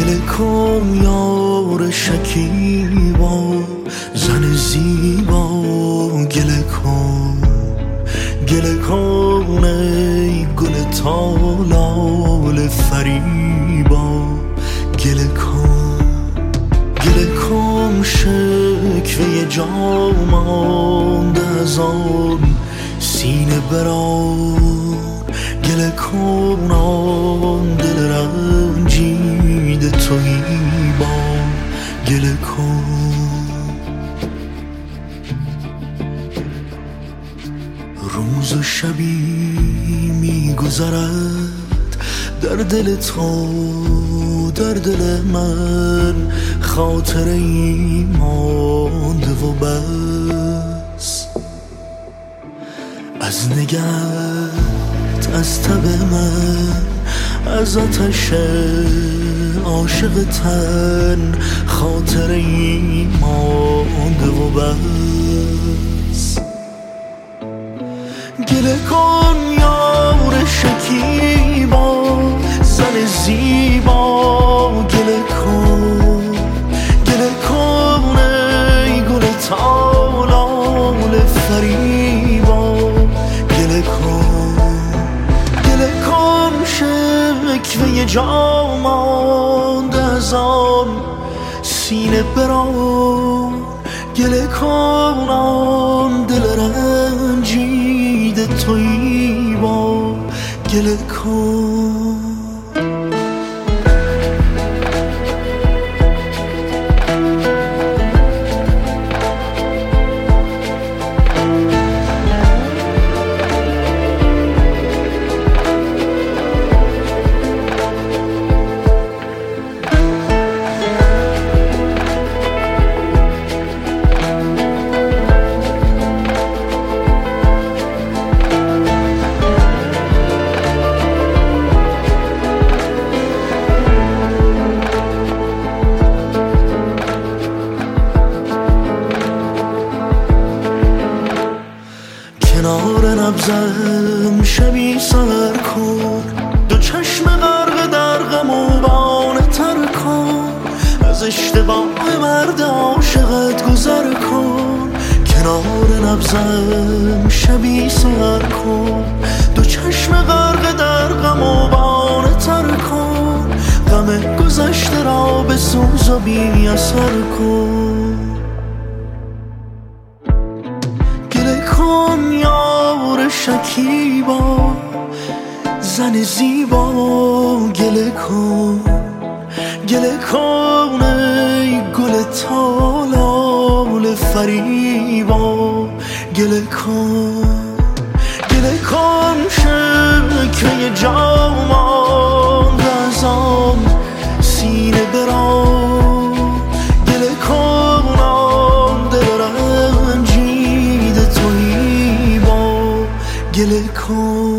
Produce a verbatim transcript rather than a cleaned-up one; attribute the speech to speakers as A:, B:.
A: گله کن یار شکیبا، زن زیبا گله کن، گله کن ای گل تالال فریبا، گله کن، گله کن شکوه جا مانده از آن سینه بران، گله کن آن دل رنجیده تویی با، گله کن. روز و شبی میگذرد در دل تو، در دل من خاطره ای مانده و بس، از نگهت، از تب من، از آتش عاشق تن خاطره ای مانده و بس. گله کن یار شکیبا، زن زیبا گله کن، گله کن ای گل تالال فریبا، گله کن، گله کن شکوه جا مانده از آن سینه بران، گله کن آن دل رنجیده تویی با، گله کن. کنار نبضم شبی سر کن، دو چشم غرق در غم و بانه تر کن، از اشتباه مرد عاشقت گذر کن. کنار نبضم شبی سر کن، دو چشم غرق در غم و بانه تر کن، غم گذشته را به سوز و بی اثر کن. گله کن یار شکیبا، زن زیبا گله کن، گله کن ای گل تالال فریبا، گله کن، گله کن شکوه جا مانده از آن سینه بران، گله کن آن دل رنجیده تویی با، گله کن.